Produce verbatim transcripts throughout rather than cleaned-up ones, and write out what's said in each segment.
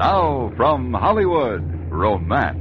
Now, from Hollywood, romance.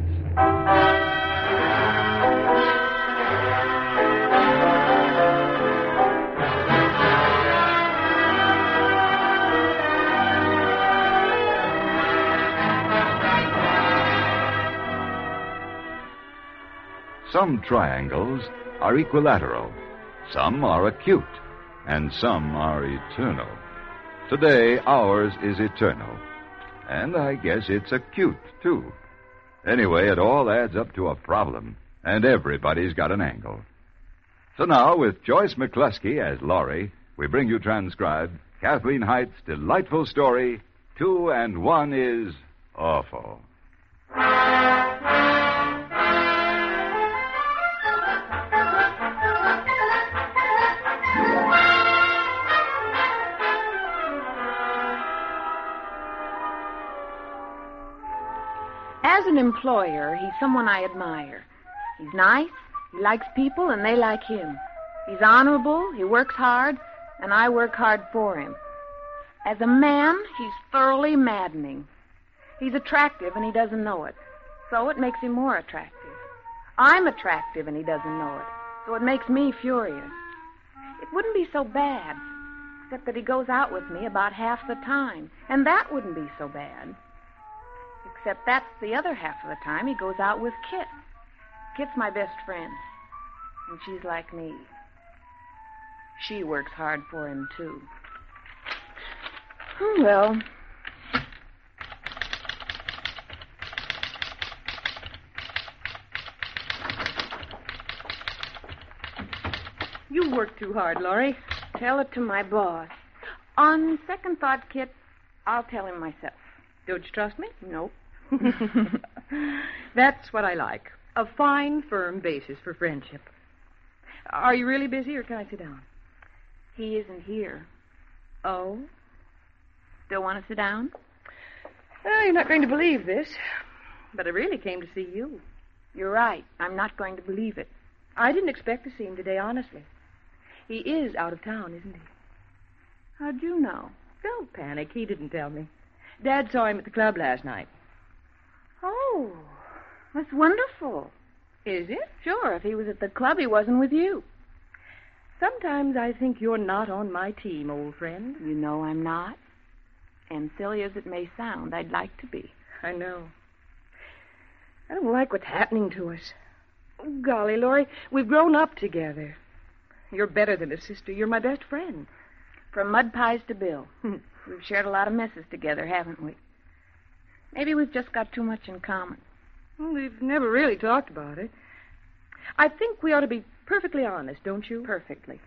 Some triangles are equilateral, some are acute, and some are eternal. Today, ours is eternal. And I guess it's acute, too. Anyway, it all adds up to a problem, and everybody's got an angle. So now, with Joyce McCluskey as Laurie, we bring you transcribed Kathleen Height's delightful story, Two and One is Awful. As an employer, he's someone I admire. He's nice, he likes people, and they like him. He's honorable, he works hard, and I work hard for him. As a man, he's thoroughly maddening. He's attractive, and he doesn't know it, so it makes him more attractive. I'm attractive, and he doesn't know it, so it makes me furious. It wouldn't be so bad, except that he goes out with me about half the time, and that wouldn't be so bad. Except that's the other half of the time he goes out with Kit. Kit's my best friend, and she's like me. She works hard for him, too. Oh, well. You work too hard, Laurie. Tell it to my boss. On second thought, Kit, I'll tell him myself. Don't you trust me? Nope. That's what I like. A fine, firm basis for friendship. Are you really busy, or can I sit down? He isn't here. Oh? Still want to sit down? Well, you're not going to believe this, but I really came to see you. You're right. I'm not going to believe it. I didn't expect to see him today, honestly. He is out of town, isn't he? How'd you know? Don't panic. He didn't tell me. Dad saw him at the club last night. Oh, that's wonderful. Is it? Sure. If he was at the club, he wasn't with you. Sometimes I think you're not on my team, old friend. You know I'm not. And silly as it may sound, I'd like to be. I know. I don't like what's happening to us. Oh, golly, Laurie, we've grown up together. You're better than a sister. You're my best friend. From mud pies to Bill. We've shared a lot of messes together, haven't we? Maybe we've just got too much in common. Well, we've never really talked about it. I think we ought to be perfectly honest, don't you? Perfectly.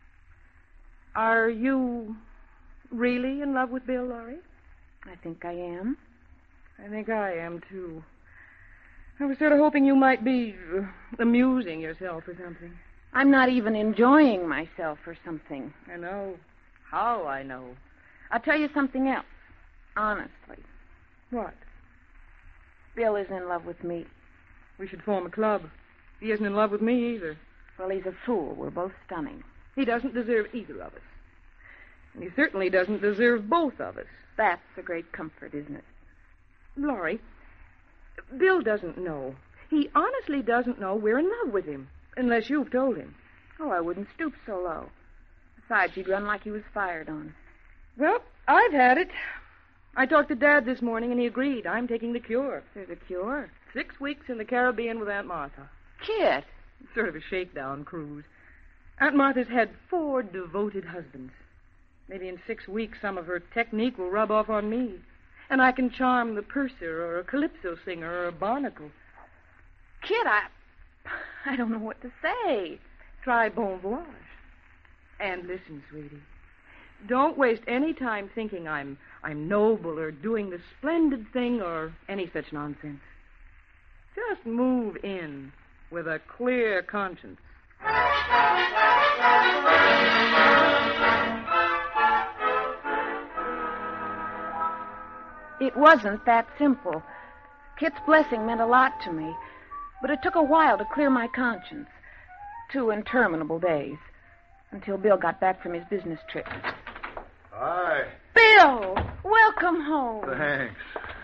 Are you really in love with Bill, Laurie? I think I am. I think I am, too. I was sort of hoping you might be uh, amusing yourself or something. I'm not even enjoying myself or something. I know. How I know. I'll tell you something else. Honestly. What? Bill is in love with me. We should form a club. He isn't in love with me either. Well, he's a fool. We're both stunning. He doesn't deserve either of us. And he certainly doesn't deserve both of us. That's a great comfort, isn't it? Laurie, Bill doesn't know. He honestly doesn't know we're in love with him, unless you've told him. Oh, I wouldn't stoop so low. Besides, he'd run like he was fired on. Well, I've had it. I talked to Dad this morning, and he agreed. I'm taking the cure. There's a cure? Six weeks in the Caribbean with Aunt Martha. Kit. Sort of a shakedown cruise. Aunt Martha's had four devoted husbands. Maybe in six weeks some of her technique will rub off on me. And I can charm the purser or a calypso singer or a barnacle. Kit, I... I don't know what to say. Try bon voyage. And listen, sweetie. Don't waste any time thinking I'm I'm noble or doing the splendid thing or any such nonsense. Just move in with a clear conscience. It wasn't that simple. Kit's blessing meant a lot to me, but it took a while to clear my conscience. Two interminable days, until Bill got back from his business trip. Hi. Bill! Welcome home. Thanks.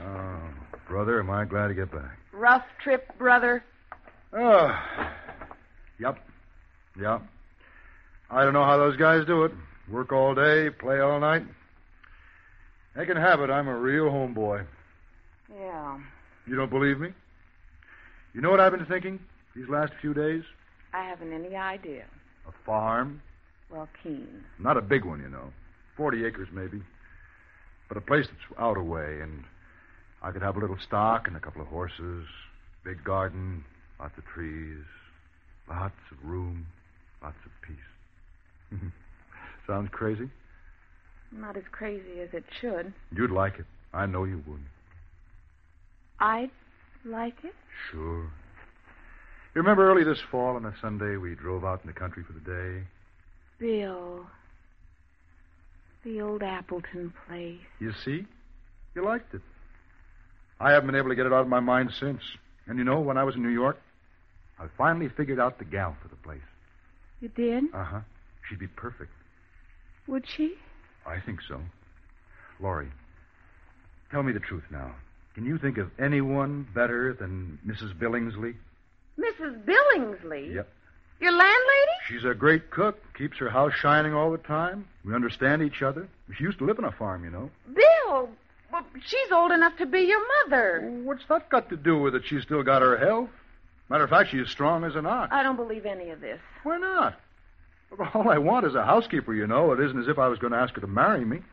Oh, brother, am I glad to get back. Rough trip, brother? Oh, yep, yep. I don't know how those guys do it. Work all day, play all night. They can have it. I'm a real homeboy. Yeah. You don't believe me? You know what I've been thinking these last few days? I haven't any idea. A farm. Well, Keene. Not a big one, you know. Forty acres, maybe. But a place that's out of way, and I could have a little stock and a couple of horses, big garden, lots of trees, lots of room, lots of peace. Sounds crazy? Not as crazy as it should. You'd like it. I know you would. I'd like it? Sure. You remember early this fall on a Sunday we drove out in the country for the day? Bill. The old Appleton place. You see? You liked it. I haven't been able to get it out of my mind since. And you know, when I was in New York, I finally figured out the gal for the place. You did? Uh-huh. She'd be perfect. Would she? I think so. Laurie, tell me the truth now. Can you think of anyone better than Missus Billingsley? Missus Billingsley? Yep. Your landlady? She's a great cook. Keeps her house shining all the time. We understand each other. She used to live on a farm, you know. Bill, well, she's old enough to be your mother. What's that got to do with it? She's still got her health. Matter of fact, she's as strong as an ox. I don't believe any of this. Why not? Look, all I want is a housekeeper, you know. It isn't as if I was going to ask her to marry me.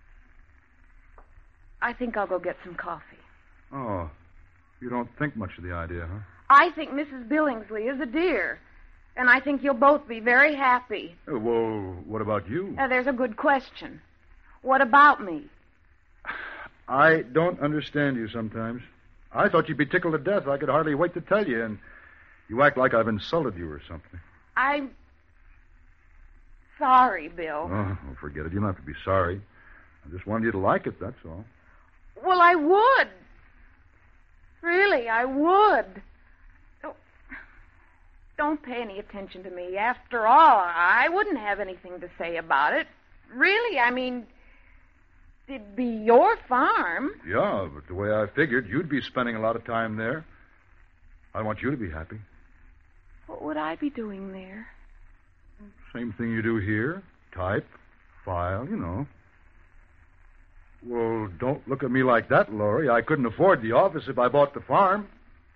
I think I'll go get some coffee. Oh, you don't think much of the idea, huh? I think Missus Billingsley is a dear. And I think you'll both be very happy. Uh, well, what about you? Now, there's a good question. What about me? I don't understand you sometimes. I thought you'd be tickled to death. I could hardly wait to tell you, and you act like I've insulted you or something. I'm sorry, Bill. Oh, well, forget it. You don't have to be sorry. I just wanted you to like it, that's all. Well, I would. Really, I would. Oh, don't pay any attention to me. After all, I wouldn't have anything to say about it. Really, I mean, it'd be your farm. Yeah, but the way I figured, you'd be spending a lot of time there. I want you to be happy. What would I be doing there? Same thing you do here. Type, file, you know. Well, don't look at me like that, Laurie. I couldn't afford the office if I bought the farm.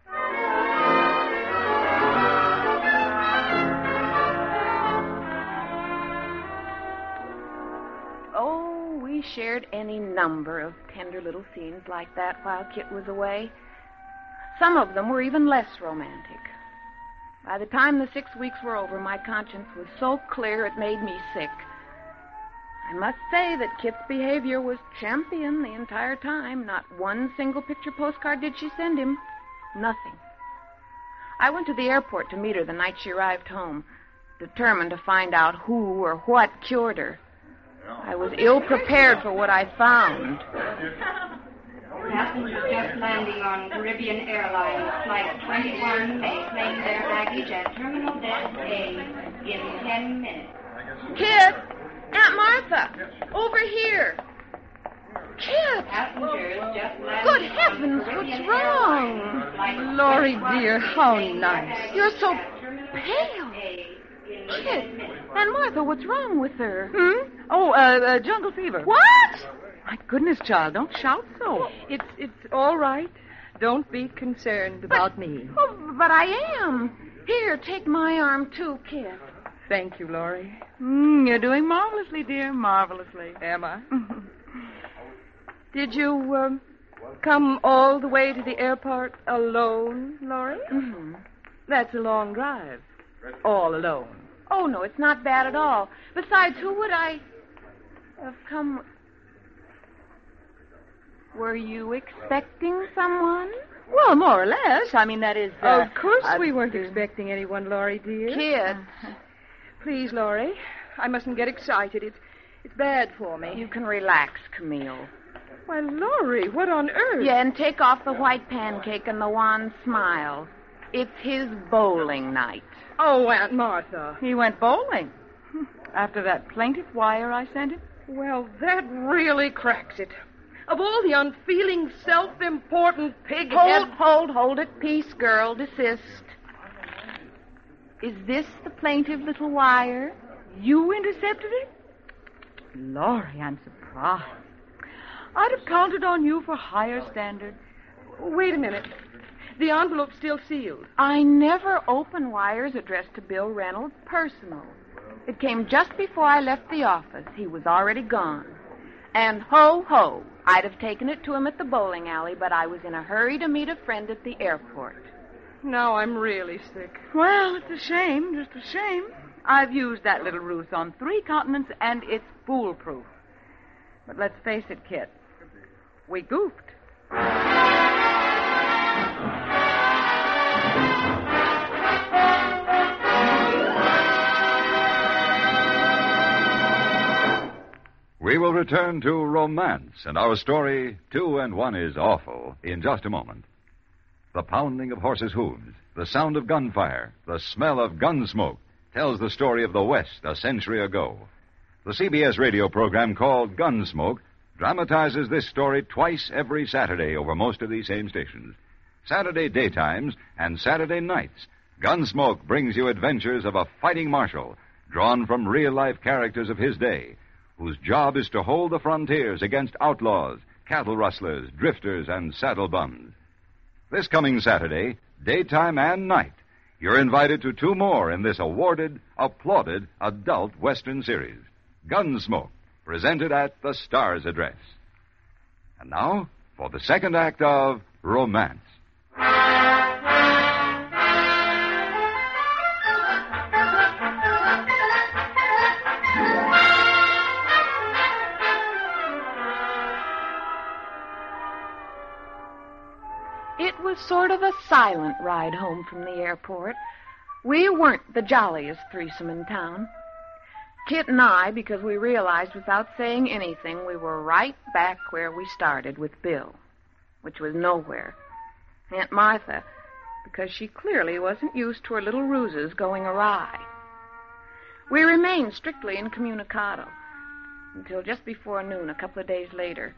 Oh, we shared any number of tender little scenes like that while Kit was away. Some of them were even less romantic. By the time the six weeks were over, my conscience was so clear it made me sick. I must say that Kit's behavior was champion the entire time. Not one single picture postcard did she send him. Nothing. I went to the airport to meet her the night she arrived home, determined to find out who or what cured her. I was ill-prepared for what I found. Passengers just landing on Caribbean Airlines Flight twenty-one may claim their baggage at Terminal Desk A in ten minutes. Kit! Aunt Martha! Over here! Kit! Passengers just landing Good on heavens, Caribbean what's wrong? Airlines Flight Laurie, twenty-one dear, how nice. You're so Terminal Desk pale. A in Kit! ten minutes. Aunt Martha, what's wrong with her? Hmm? Oh, uh, uh, jungle fever. What? My goodness, child, don't shout so. It's it's all right. Don't be concerned about me. Oh, but I am. Here, take my arm, too, Kit. Thank you, Laurie. Mm, you're doing marvelously, dear, marvelously. Am I? Did you um, come all the way to the airport alone, Laurie? Mm-hmm. That's a long drive. All alone. Oh, no, it's not bad at all. Besides, who would I have come... Were you expecting someone? Well, more or less. I mean, that is... Uh, of course uh, we weren't expecting anyone, Laurie, dear. Kit. Please, Laurie. I mustn't get excited. It's it's bad for me. You can relax, Camille. Why, Laurie, what on earth? Yeah, and take off the white pancake and the wan smile. It's his bowling night. Oh, Aunt Martha. He went bowling. After that plaintive wire I sent him? Well, that really cracks it. Of all the unfeeling, self-important pig Hold, head... hold, hold it. Peace, girl. Desist. Is this the plaintive little wire? You intercepted it? Laurie, I'm surprised. I'd have counted on you for higher standards. Wait a minute. The envelope's still sealed. I never open wires addressed to Bill Reynolds personal. It came just before I left the office. He was already gone. And ho, ho, I'd have taken it to him at the bowling alley, but I was in a hurry to meet a friend at the airport. Now I'm really sick. Well, it's a shame, just a shame. I've used that little ruse on three continents, and it's foolproof. But let's face it, Kit. We goofed. We will return to romance and our story, Two and One is Awful, in just a moment. The pounding of horses' hooves, the sound of gunfire, the smell of gun smoke tells the story of the West a century ago. The C B S radio program called Gunsmoke dramatizes this story twice every Saturday over most of these same stations. Saturday daytimes and Saturday nights, Gunsmoke brings you adventures of a fighting marshal drawn from real-life characters of his day, whose job is to hold the frontiers against outlaws, cattle rustlers, drifters, and saddle bums. This coming Saturday, daytime and night, you're invited to two more in this awarded, applauded, adult Western series, Gunsmoke, presented at the Star's address. And now, for the second act of Romance. It was sort of a silent ride home from the airport. We weren't the jolliest threesome in town. Kit and I, because we realized without saying anything, we were right back where we started with Bill, which was nowhere. Aunt Martha, because she clearly wasn't used to her little ruses going awry. We remained strictly incommunicado until just before noon, a couple of days later.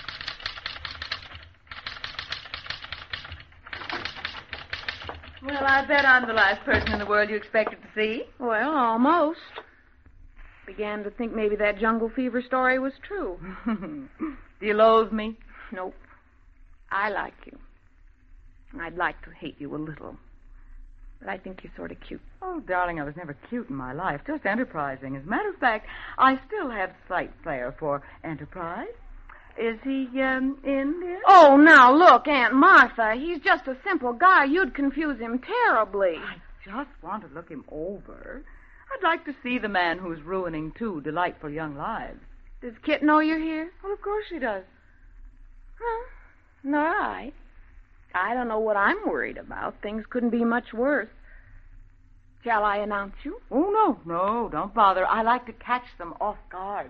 Well, I bet I'm the last person in the world you expected to see. Well, almost. Began to think maybe that jungle fever story was true. Do you loathe me? Nope. I like you. I'd like to hate you a little. But I think you're sort of cute. Oh, darling, I was never cute in my life, just enterprising. As a matter of fact, I still have slight flair for enterprise. Is he, um, in there? Oh, now, look, Aunt Martha, he's just a simple guy. You'd confuse him terribly. I just want to look him over. I'd like to see the man who's ruining two delightful young lives. Does Kit know you're here? Well, of course she does. Huh. All right. I don't know what I'm worried about. Things couldn't be much worse. Shall I announce you? Oh, no, no, don't bother. I like to catch them off guard.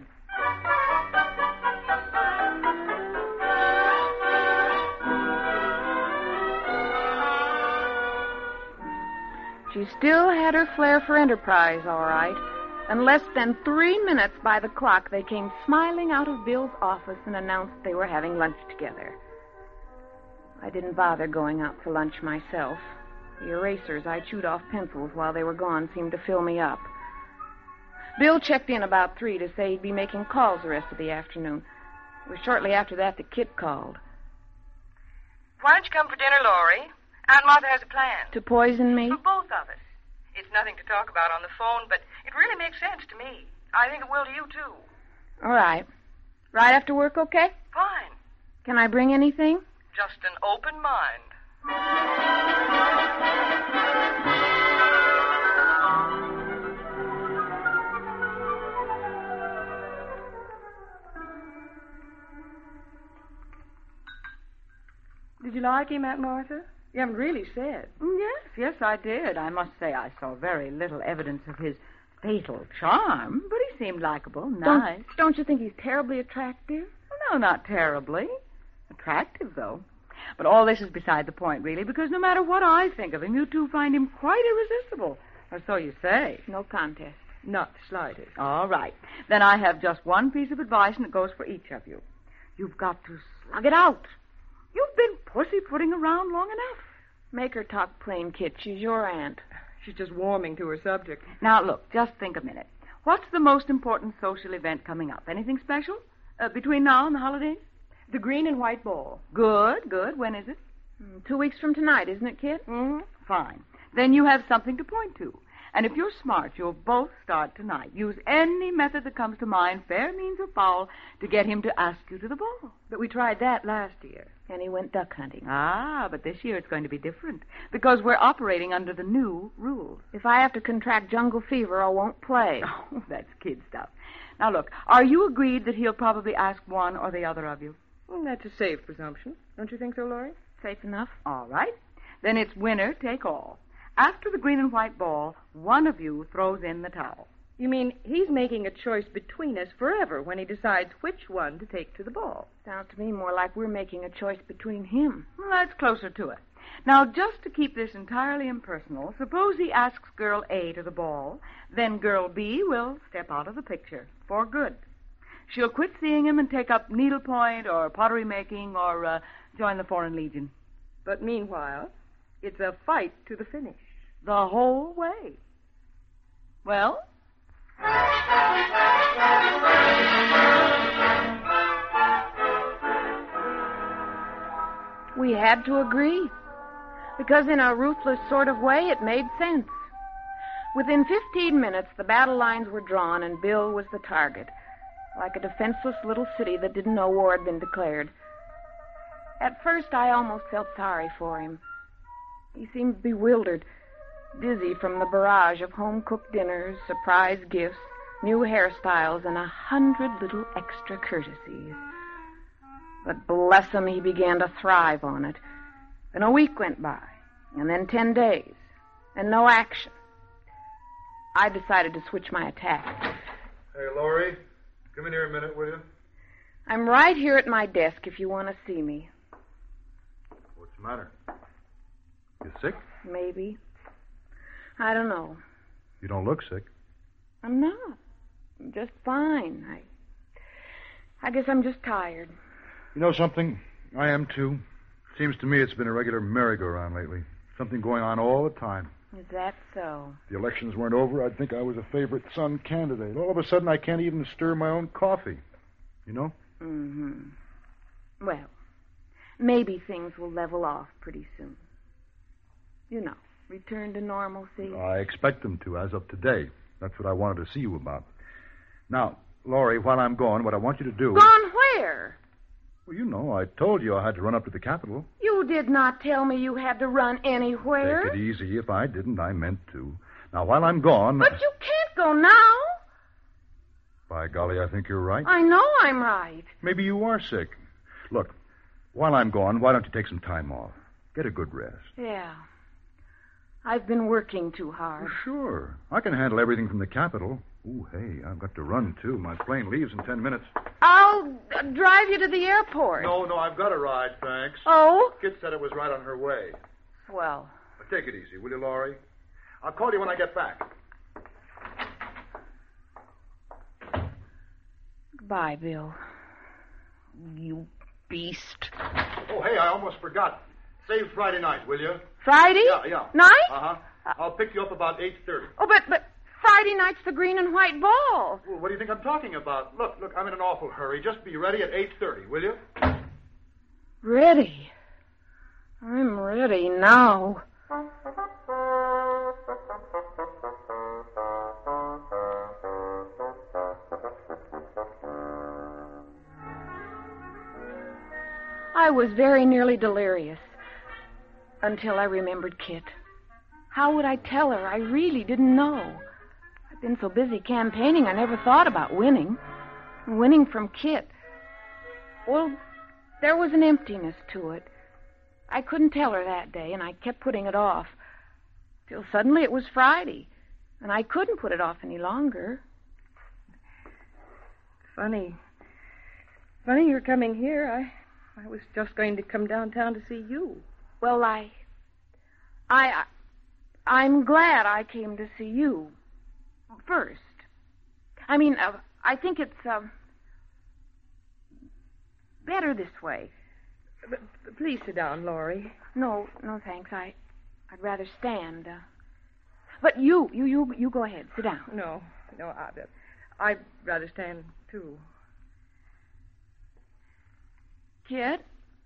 She still had her flair for enterprise, all right. In less than three minutes by the clock, they came smiling out of Bill's office and announced they were having lunch together. I didn't bother going out for lunch myself. The erasers I chewed off pencils while they were gone seemed to fill me up. Bill checked in about three to say he'd be making calls the rest of the afternoon. It was shortly after that that Kit called. Why don't you come for dinner, Laurie? Aunt Martha has a plan. To poison me? For both of us. It's nothing to talk about on the phone, but it really makes sense to me. I think it will to you, too. All right. Right after work, okay? Fine. Can I bring anything? Just an open mind. Did you like him, Aunt Martha? You haven't really said. Yes, yes, I did. I must say I saw very little evidence of his fatal charm, but he seemed likable, nice. Don't, don't you think he's terribly attractive? No, not terribly. Attractive, though. But all this is beside the point, really, because no matter what I think of him, you two find him quite irresistible. Or so you say. No contest. Not the slightest. All right. Then I have just one piece of advice, and it goes for each of you. You've got to slug it out. You've been pussyfooting around long enough. Make her talk plain, Kit. She's your aunt. She's just warming to her subject. Now, look, just think a minute. What's the most important social event coming up? Anything special? Uh, between now and the holidays? The green and white ball. Good, good. When is it? Mm, Two weeks from tonight, isn't it, Kit? Mm-hmm. Fine. Then you have something to point to. And if you're smart, you'll both start tonight. Use any method that comes to mind, fair means or foul, to get him to ask you to the ball. But we tried that last year. And he went duck hunting. Ah, but this year it's going to be different because we're operating under the new rules. If I have to contract jungle fever, I won't play. Oh, that's kid stuff. Now, look, are you agreed that he'll probably ask one or the other of you? Well, that's a safe presumption. Don't you think so, Laurie? Safe enough. All right. Then it's winner take all. After the green and white ball, one of you throws in the towel. You mean he's making a choice between us forever when he decides which one to take to the ball? Sounds to me more like we're making a choice between him. Well, that's closer to it. Now, just to keep this entirely impersonal, suppose he asks girl A to the ball, then girl B will step out of the picture for good. She'll quit seeing him and take up needlepoint or pottery making or uh, join the Foreign Legion. But meanwhile, it's a fight to the finish. The whole way. Well? We had to agree. Because in a ruthless sort of way, it made sense. Within fifteen minutes, the battle lines were drawn, and Bill was the target, like a defenseless little city that didn't know war had been declared. At first, I almost felt sorry for him. He seemed bewildered, dizzy from the barrage of home-cooked dinners, surprise gifts, new hairstyles, and a hundred little extra courtesies. But bless him, he began to thrive on it. And a week went by, and then ten days, and no action. I decided to switch my attack. Hey, Laurie, come in here a minute, will you? I'm right here at my desk if you want to see me. What's the matter? You sick? Maybe. I don't know. You don't look sick. I'm not. I'm just fine. I I guess I'm just tired. You know something? I am, too. Seems to me it's been a regular merry-go-round lately. Something going on all the time. Is that so? If the elections weren't over, I'd think I was a favorite son candidate. All of a sudden, I can't even stir my own coffee. You know? Mm-hmm. Well, maybe things will level off pretty soon. You know, return to normalcy. I expect them to, as of today. That's what I wanted to see you about. Now, Laurie, while I'm gone, what I want you to do... Gone where? Well, you know, I told you I had to run up to the Capitol. You did not tell me you had to run anywhere. Take it easy. If I didn't, I meant to. Now, while I'm gone... But you can't go now. By golly, I think you're right. I know I'm right. Maybe you are sick. Look, while I'm gone, why don't you take some time off? Get a good rest. Yeah. I've been working too hard. Sure. I can handle everything from the Capitol. Ooh, hey, I've got to run, too. My plane leaves in ten minutes. I'll uh, drive you to the airport. No, no, I've got a ride, thanks. Oh? Kit said it was right on her way. Well. But take it easy, will you, Laurie? I'll call you when I get back. Goodbye, Bill. You beast. Oh, hey, I almost forgot. Save Friday night, will you? Friday? Yeah, yeah. Night? Uh-huh. I'll pick you up about eight thirty. Oh, but, but Friday night's the green and white ball. Well, what do you think I'm talking about? Look, look, I'm in an awful hurry. Just be ready at eight thirty, will you? Ready? I'm ready now. I was very nearly delirious until I remembered Kit. How would I tell her? I really didn't know. I've been so busy campaigning, I never thought about winning. Winning from Kit. Well, there was an emptiness to it. I couldn't tell her that day, and I kept putting it off. Till suddenly it was Friday, and I couldn't put it off any longer. Funny. Funny you're coming here. I I was just going to come downtown to see you. Well, I... I... I'm glad I came to see you first. I mean, uh, I think it's, uh, better this way. But, please sit down, Laurie. No, no, thanks. I, I'd rather stand. Uh, but you, you, you, you go ahead. Sit down. No, no, I, I'd rather stand, too. Kid,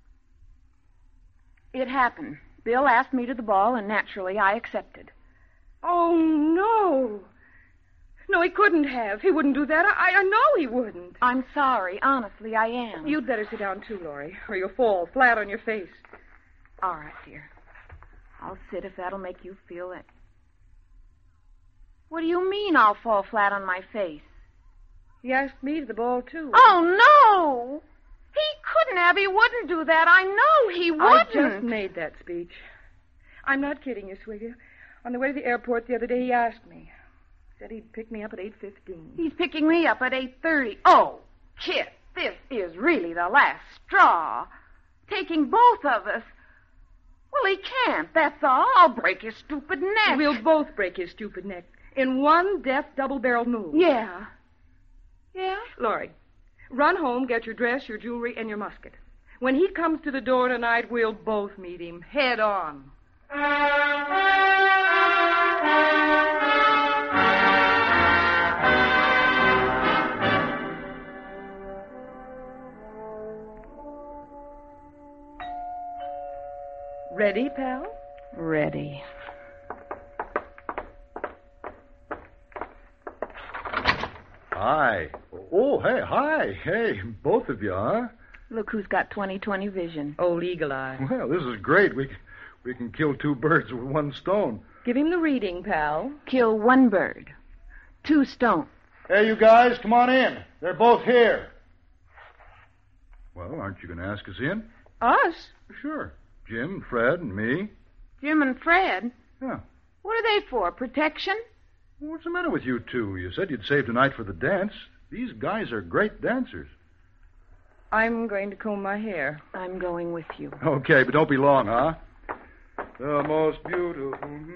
it happened. Bill asked me to the ball, and naturally I accepted. Oh, no. No, he couldn't have. He wouldn't do that. I, I know he wouldn't. I'm sorry. Honestly, I am. You'd better sit down, too, Laurie, or you'll fall flat on your face. All right, dear. I'll sit if that'll make you feel it. What do you mean I'll fall flat on my face? He asked me to the ball, too. Oh, no! He couldn't have. He wouldn't do that. I know he wouldn't. I just made that speech. I'm not kidding you, sweetie. On the way to the airport the other day, he asked me. Said he'd pick me up at eight fifteen. He's picking me up at eight thirty. Oh, Kit, this is really the last straw. Taking both of us. Well, he can't, that's all. I'll break his stupid neck. We'll both break his stupid neck. In one deft double-barreled move. Yeah. Yeah? Laurie, run home, get your dress, your jewelry, and your musket. When he comes to the door tonight, we'll both meet him head on. Ready, pal? Ready. Hi. Oh, hey, hi. Hey, both of you, huh? Look who's got twenty twenty vision. Old Eagle Eye. Well, this is great. We we can kill two birds with one stone. Give him the reading, pal. Kill one bird. Two stones. Hey, you guys, come on in. They're both here. Well, aren't you going to ask us in? Us? Sure. Jim, Fred, and me. Jim and Fred? Yeah. What are they for? Protection? What's the matter with you two? You said you'd save tonight for the dance. These guys are great dancers. I'm going to comb my hair. I'm going with you. Okay, but don't be long, huh? The most beautiful...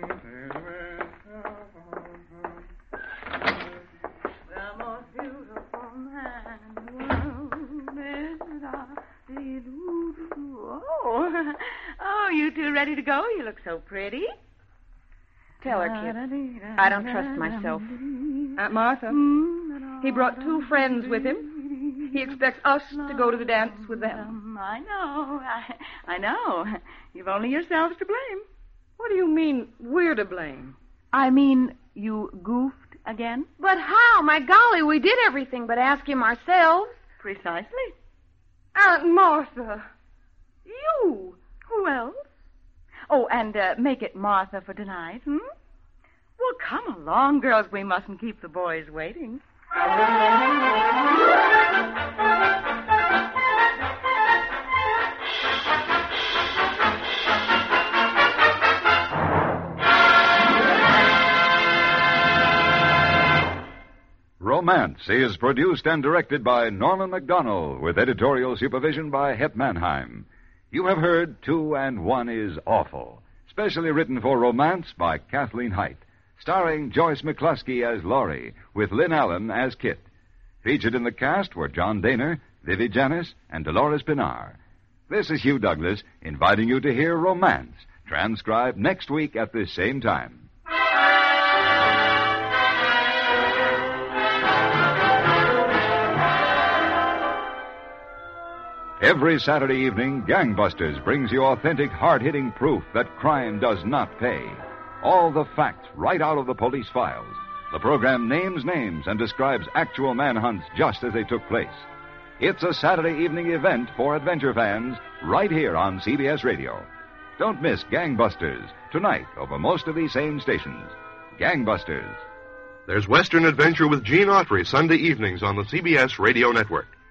The most beautiful man in the world. Oh, oh, you two ready to go? You look so pretty. Tell her, kid. I don't trust myself. Aunt Martha, he brought two friends with him. He expects us to go to the dance with them. I know. I, I know. You've only yourselves to blame. What do you mean we're to blame? I mean, you goofed again? But how? My golly, we did everything but ask him ourselves. Precisely. Aunt Martha, you. Who else? Oh, and uh, make it Martha for tonight, hmm? Well, come along, girls. We mustn't keep the boys waiting. Romance is produced and directed by Norman MacDonald with editorial supervision by Het Mannheim. You have heard Two and One is Awful, specially written for Romance by Kathleen Height, starring Joyce McCluskey as Laurie, with Lynn Allen as Kit. Featured in the cast were John Daner, Vivi Janis, and Dolores Pinar. This is Hugh Douglas, inviting you to hear Romance, transcribed next week at this same time. Every Saturday evening, Gangbusters brings you authentic, hard-hitting proof that crime does not pay. All the facts right out of the police files. The program names names and describes actual manhunts just as they took place. It's a Saturday evening event for adventure fans right here on C B S Radio. Don't miss Gangbusters tonight over most of these same stations. Gangbusters. There's Western Adventure with Gene Autry Sunday evenings on the C B S Radio Network.